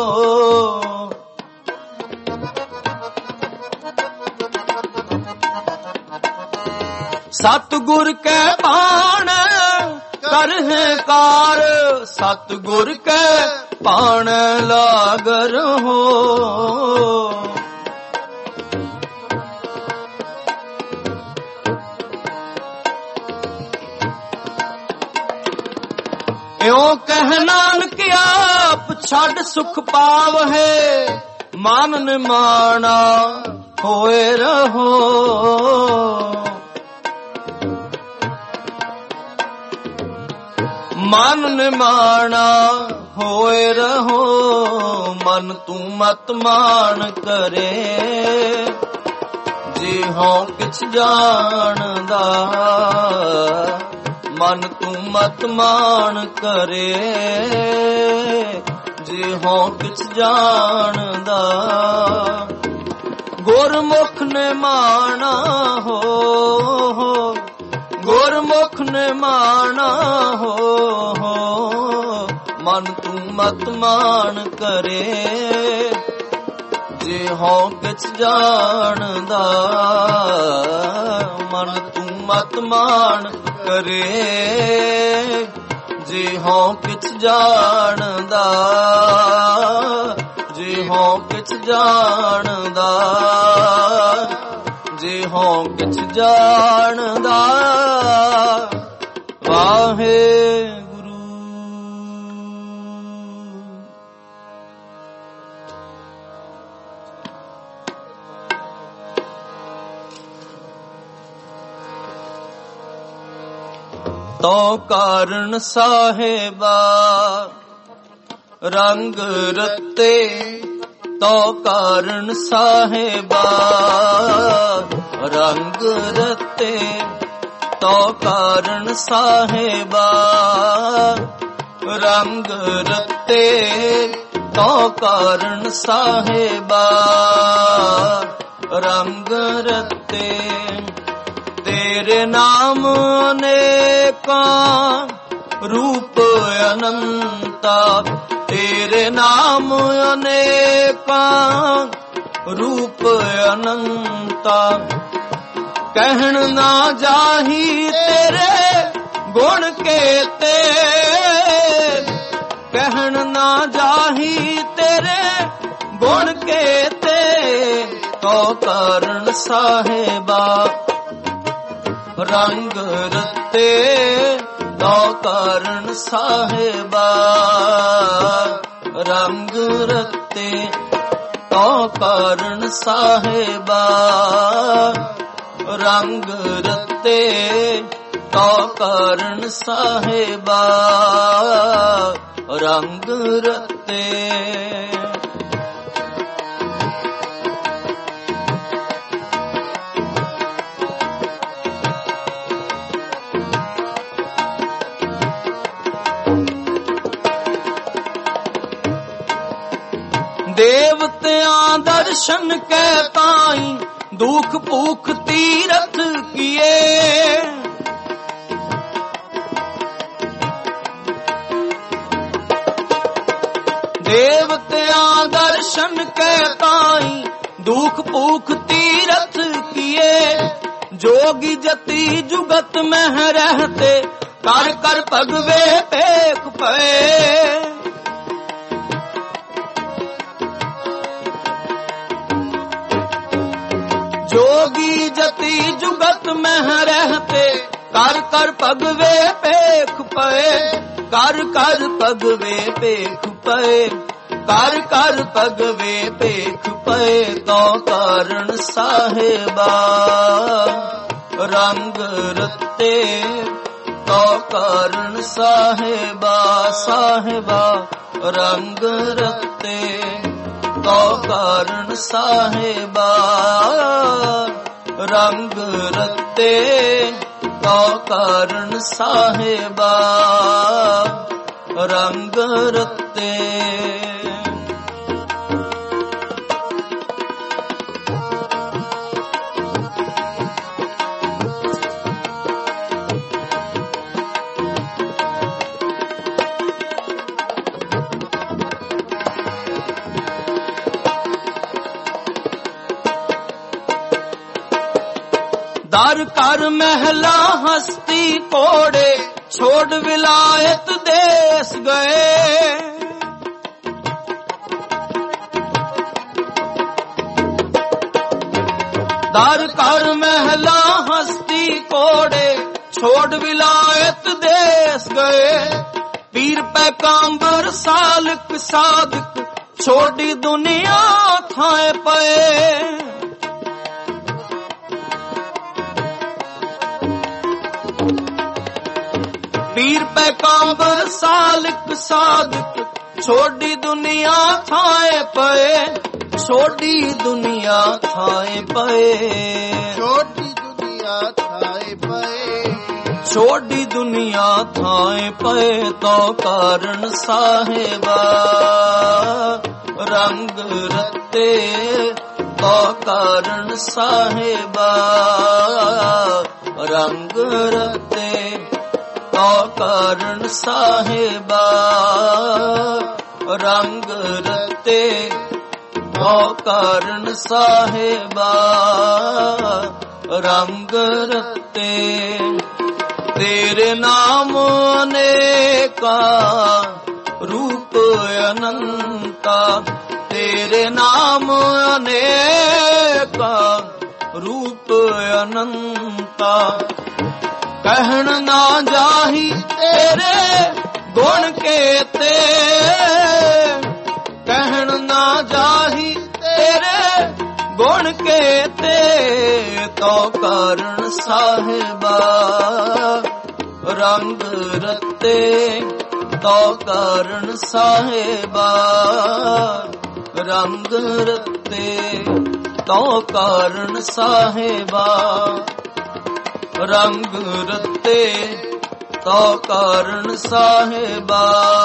ਸਤਿਗੁਰ ਕੈ ਪਾਣ ਕਰਹਿ ਕਾਰ, ਸਤਿਗੁਰ ਕੈ ਪਾਣ ਲਾਗ ਰਹੋ, ਇਉ ਕਹਿ ਨਾਨਕ ਆਪ ਛੱਡ ਸੁਖ ਪਾਵਹਿ, ਮਨ ਨਿਮਾਣਾ ਹੋਏ ਰਹੋ, ਮਨ ਨਿਮਾਣਾ ਹੋਏ ਰਹੋ ਮਨ ਤੂੰ ਮਤ ਮਾਨ ਕਰੇ, ਜੇ ਹਉ ਕਿਛ ਜਾਣਦਾ ਮਨ ਤੂੰ ਮਤ ਮਾਨ ਕਰੇ, ਜੇ ਹਉ ਕਿਛ ਜਾਣਦਾ। ਗੁਰਮੁਖ ਨੇ ਮਾਣਾ ਹੋ, ਗੁਰਮੁਖ ਨੇ ਮਾਣਾ ਹੋ, ਮਨ ਤੂੰ ਮਤ ਮਾਨ ਕਰੇ, ਜੇ ਹਉ ਕਿਛ ਜਾਣਦਾ ਮਨ ਤੂੰ ਮਤ ਮਾਨ ਕਰੇ, ਜੇ ਹਉ ਕਿਛ ਜਾਣਦਾ, ਜੇ ਹਉ ਕਿਛ ਜਾਣਦਾ, ਜੇ ਹਉ ਕਿਛ ਜਾਣਦਾ। ਵਾਹਿਗੁਰੂ। ਤੋ ਕਾਰਨ ਸਾਹਿਬਾ ਰੰਗ ਰਤੇ, ਤੋ ਕਾਰਨ ਸਾਹਿਬਾ ਰੰਗ ਰਤੇ, ਤੋ ਕਾਰਨ ਸਾਹਿਬਾ ਰੰਗ ਰਤੇ, ਤੋ ਕਾਰਨ ਸਾਹਿਬਾ ਰੰਗ ਰਤੇ। ਤੇਰੇ ਨਾਮ ਅਨੇਕਾਂ ਰੂਪ ਅਨੰਤਾ, ਤੇਰੇ ਨਾਮ ਅਨੇਕਾਂ ਰੂਪ ਅਨੰਤਾ। ਕਹਿਣ ਨਾ ਜਾਹੀ ਤੇਰੇ ਗੁਣ ਕੇਤੇ, ਕਹਿਣ ਨਾ ਜਾਹੀ ਤੇਰੇ ਗੁਣ ਕੇਤੇ, ਤੋ ਕਾਰਨ ਸਾਹਿਬਾ ਰੰਗ ਰਤੇ, ਤੋ ਕਾਰਨ ਸਾਹਿਬਾ ਰੰਗ ਰਤੇ, ਤੋ ਕਾਰਨ ਸਾਹਿਬਾ ਰੰਗ ਰਤੇ, ਤੋ ਕਾਰਨ ਸਾਹਿਬਾ ਰੰਗ ਰਤੇ। ਦੇਵਤਿਆਂ ਦਰਸ਼ਨ ਕੈ ਤਾਈ ਦੁਖ ਭੂਖ ਤੀਰਥ ਕੀਏ, ਦੇਵਤਿਆਂ ਦਰਸ਼ਨ ਕੈ ਤਾਈ ਦੁਖ ਭੂਖ ਤੀਰਥ ਕੀਏ। जोगी जति जुगत में रहते कर कर भगवे पेख पे। जोगी जति जुगत में रहते कर कर भगवे पेख पे। कर कर भगवे पेख पे। कर कर भगवे पेख पे। तो कारण साहेबा रंग रते। तो कारण साहेबा साहेबा रंग रते। तो कारण साहेबा रंग रते। तो कारण साहेबा रंग रते। दर कर महला हस्ती कोड़े छोड़ विलायत देश गए। दर कर महला हस्ती कोड़े छोड़ विलायत देश गए। पीर पैगंबर सालिक सादिक छोड़ी दुनिया खाए पे। पीर पैगंबर सालिक सादिक ਛੋਡੀ ਦੁਨੀਆ ਥਾਏ ਪਏ, ਛੋਡੀ ਦੁਨੀਆ ਥਾਏ ਪਏ, ਛੋਟੀ ਦੁਨੀਆ ਥਾਏ ਪਏ, ਛੋਡੀ ਦੁਨੀਆ ਥਾਏ ਪਏ। ਤੋ ਕਾਰਨ ਸਾਹਿਬਾ ਰੰਗ ਰਤੇ, ਤੋ ਕਾਰਨ ਸਾਹਿਬਾ ਰੰਗ ਰਤੇ, ਤੋ ਕਾਰਨ ਸਾਹਿਬਾ ਰੰਗ ਰਤੇ, ਤੋ ਕਾਰਨ ਸਾਹਿਬਾ ਰੰਗ ਰਤੇ। ਤੇਰੇ ਨਾਮ ਅਨੇਕਾ ਰੂਪ ਅਨੰਤਾ, ਤੇਰੇ ਨਾਮ ਅਨੇਕਾ ਰੂਪ ਅਨੰਤਾ। ਕਹਿਣ ਨਾ ਜਾਹੀ ਤੇਰੇ ਗੁਣ ਕੇਤੇ, ਕਹਿਣ ਨਾ ਜਾਹੀ ਤੇਰੇ ਗੁਣ ਕੇਤੇ। ਤੋ ਕਾਰਨ ਸਾਹਿਬਾ ਰੰਗ ਰਤੇ, ਤੋ ਕਾਰਨ ਸਾਹਿਬਾ ਰੰਗ ਰਤੇ, ਤੋ ਕਾਰਨ ਸਾਹਿਬਾ ਰੰਗ ਰਤੇ, ਤੋ ਕਾਰਨ ਸਾਹਿਬਾ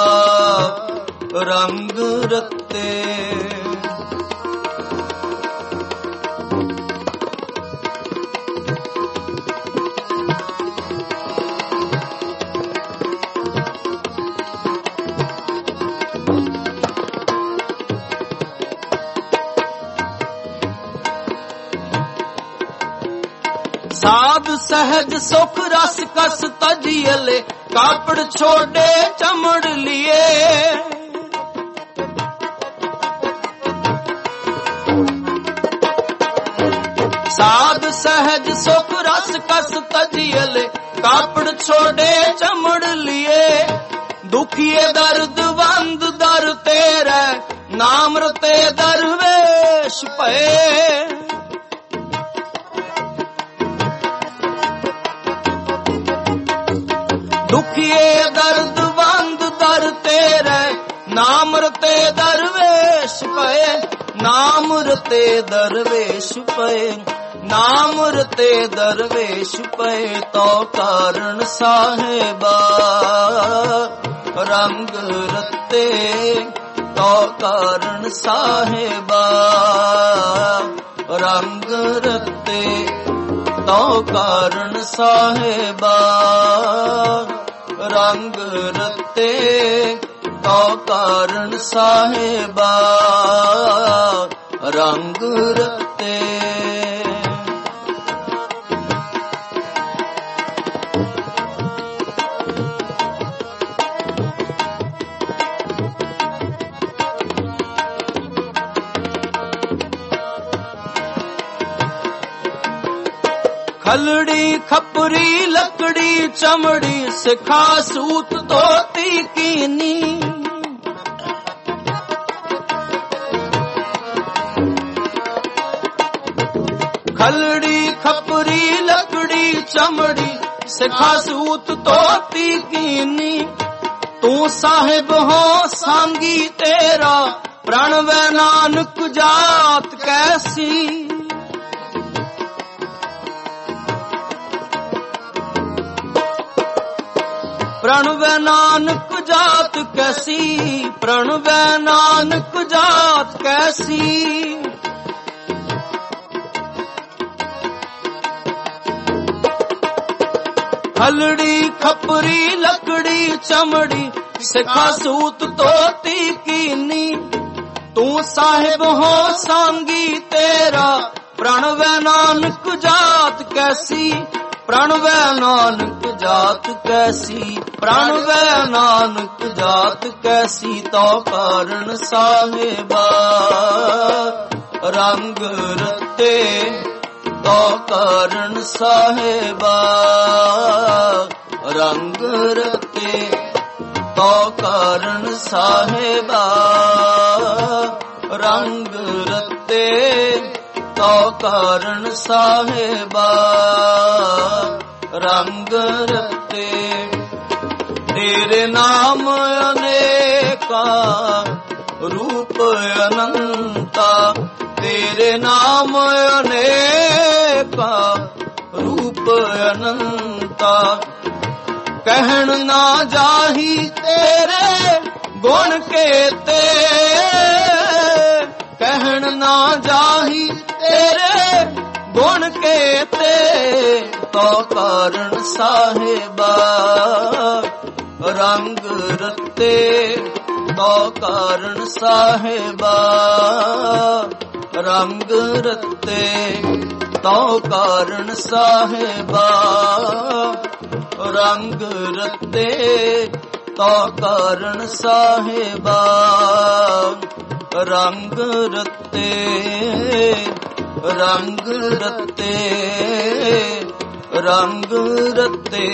ਰੰਗ ਰਤੇ। ਸਾਧ ਸਹਿਜ ਸੁਖ ਰਸ ਕਸ ਤਜੀਲੇ, ਕਾਪੜ ਛੋੜੇ ਚਮੜ ਲਿਏ। ਸਾਧ ਸਹਿਜ ਸੁਖ ਰਸ ਕਸ ਤਜੀਲੇ, ਕਾਪੜ ਛੋੜੇ ਚਮੜ ਲਿਏ। ਦੁਖੀਏ ਦਰਦ ਵੰਦ ਦਰ ਤੇਰੇ, ਨਾਮ ਰਤੇ ਦਰਵੇਸ਼ ਪਏ। ਦੁਖੀਏ ਦਰਦ ਵੰਦ ਦਰ ਤੇਰੇ, ਨਾਮ ਰਤੇ ਦਰਵੇਸ਼ ਪਏ। ਨਾਮ ਰਤੇ ਦਰਵੇਸ਼ ਪਏ, ਨਾਮ ਰਤੇ ਦਰਵੇਸ਼ ਪਏ। ਤੋ ਕਾਰਨ ਸਾਹਿਬਾ ਰੰਗ ਰਤੇ, ਤੋ ਕਾਰਨ ਸਾਹਿਬਾ ਰੰਗ ਰਤੇ, ਤੋ ਕਾਰਨ ਸਾਹਿਬਾ ਰੰਗ ਰਤੇ, ਤੋ ਕਾਰਨ ਸਾਹਿਬਾ ਰੰਗ ਰਤੇ। खलड़ी खपरी लकड़ी चमड़ी, सिखा सूत धोती कीनी। खलड़ी खपरी लकड़ी चमड़ी, सिखा सूत धोती कीनी। तू साहिब हो सांगी तेरा, प्रण व नानक जात कैसी। प्रणव नानक जात कैसी, प्रणव नानक जात कैसी। हलड़ी खपरी लकड़ी चमड़ी, सिखा सूत धोती कीनी। तू साहिब हो सांगी तेरा, प्रणव नानक जात कैसी। प्रणव नानक जात कैसी, प्रणव नानक जात कैसी। तो कारण साहिबा रंग रते, तो कारण साहिबा रंग रते, तो कारण साहिबा रंग रते, तो कारण साहिबा रंग रते। तेरे नाम अनेक ਕਾ ਰੂਪ ਅਨੰਤਾ, ਤੇਰੇ ਨਾਮ ਅਨੇਕਾ ਰੂਪ ਅਨੰਤਾ। ਕਹਿਣ ਨਾ ਜਾਹੀ ਤੇਰੇ ਗੁਣ ਕੇਤੇ, ਕਹਿਣ ਨਾ ਜਾਹੀ ਤੇਰੇ ਗੁਣ ਕੇਤੇ, ਤੋ ਕਾਰਣ ਸਾਹਿਬਾ ਰੰਗ ਰਤੇ, ਤੋ ਕਾਰਣ ਸਾਹਿਬਾ ਰੰਗ ਰਤੇ, ਤੋ ਕਾਰਣ ਸਾਹਿਬਾ ਰੰਗ ਰਤੇ, ਤੋ ਕਾਰਣ ਸਾਹਿਬਾ ਰੰਗ ਰਤੇ, ਰੰਗ ਰਤੇ, ਰੰਗ ਰਤੇ।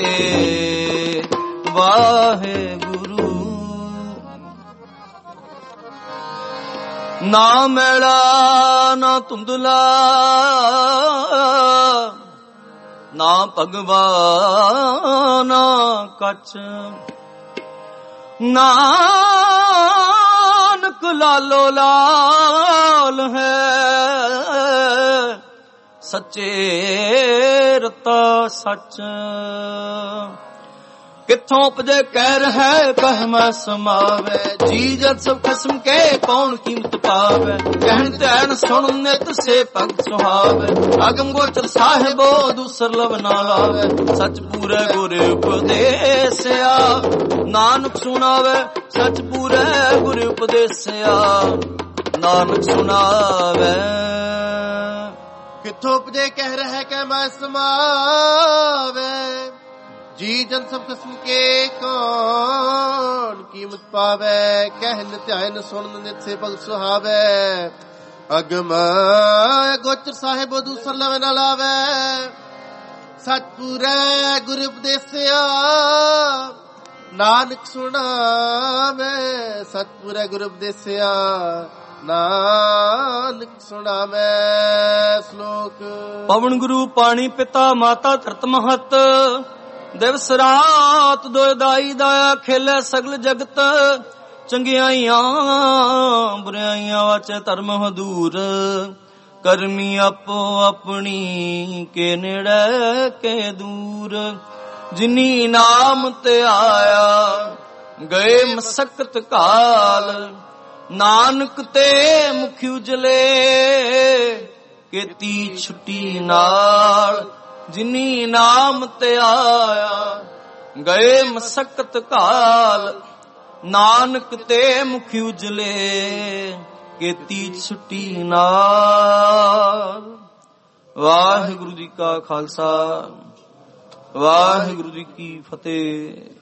ਵਾਹਿਗੁਰੂ। ਨਾ ਮੈਲਾ ਨਾ ਧੁੰਦਲਾ, ਨਾ ਭਗਵਾ ਨਾ ਕੱਚ, ਨਾਨਕ ਲਾਲੋ ਲਾਲ ਹੈ, ਸੱਚੇ ਰਤਾ ਸੱਚ। ਕਿੱਥੋਂ ਉਪਜੇ ਕਹਿ ਹੈ ਕਹਿ ਮੈਂ ਸਮਾਵੇ, ਜੀ ਜਦ ਸਭ ਖਸਮ ਕੇ ਕੌਣ ਕੀਮਤ ਪਾਵੇ। ਕਹਿਣ ਧਿਆਨ ਸੁਣ ਨਿਤ ਸੇ ਭਗਤ ਸੁਹਾਵੇ, ਅਗਮ ਗੋਚਰ ਸਾਹਿਬੋ ਦੂਸਰ ਲਵ ਨਾ ਲਾਵੇ। ਸੱਚ ਪੂਰੇ ਗੁਰ ਉਪਦੇਸਿਆ, ਨਾਨਕ ਸੁਣਾਵੇ ਸੱਚ ਪੂਰੇ ਗੁਰ ਉਪਦੇਸਿਆ, ਨਾਨਕ ਸੁਣਾਵੇ। ਕਿੱਥੋਂ ਉਪਜੇ ਕਹਿ ਰਿਹਾ ਕਿ ਮੈਂ ਸਮਾਵੇ, ਜੀ ਜਨ ਸਭ ਕਿਸਮ ਕੇ ਕੌਣ ਕੀਮਤ ਪਾਵੇ। ਕਹਿਨ ਧਿਆਨ ਸੁਣਨ ਨਿਤ ਸੇ ਭਗਤ ਸੁਹਾਵੇ, ਅਗਮ ਗੋਚਰ ਸਾਹਿਬ ਦੂਸਰ ਲਵੇ ਨਾ ਲਾਵੇ। ਸੱਚ ਪੂਰੇ ਗੁਰ ਉਪਦੇਸਿਆ, ਨਾਨਕ ਸੁਣਾਵੇ ਸੱਚ ਪੂਰੇ ਗੁਰ ਉਪਦੇਸਿਆ, ਨਾਨਕ ਸੁਣਾਵੇ। ਸ਼ਲੋਕ। ਪਵਨ ਗੁਰੂ ਪਾਣੀ ਪਿਤਾ ਮਾਤਾ ਧਰਤ ਮਹਤ, ਦਿਵਸ ਰਾਤ ਦੋਇ ਦਾਈ ਦਾਇਆ ਖੇਲੇ ਸਗਲ ਜਗਤ। ਚੰਗਿਆਈਆਂ ਬੁਰਾਈਆਂ ਵਾਚੇ ਧਰਮ ਹਦੂਰ, ਕਰਮੀ ਆਪੋ ਆਪਣੀ ਕੇ ਨੇੜੇ ਕੇ ਦੂਰ। ਜਿਨੀ ਨਾਮ ਤੇ ਆਇਆ ਗਏ ਮਸਕਤ ਕਾਲ, ਨਾਨਕ ਤੇ ਮੁਖ ਉਜਲੇ ਕੀਤੀ ਛੁੱਟੀ ਨਾਲ। ਜਿਨੀ ਨਾਮ ਤੇ ਆਇਆ ਗਏ ਮਸਕਤ ਕਾਲ, ਨਾਨਕ ਤੇ ਮੁਖ ਉਜਲੇ ਕੀਤੀ ਛੁੱਟੀ ਨਾਲ। ਵਾਹਿਗੁਰੂ ਜੀ ਕਾ ਖਾਲਸਾ, ਵਾਹਿਗੁਰੂ ਜੀ ਕੀ ਫਤਿਹ।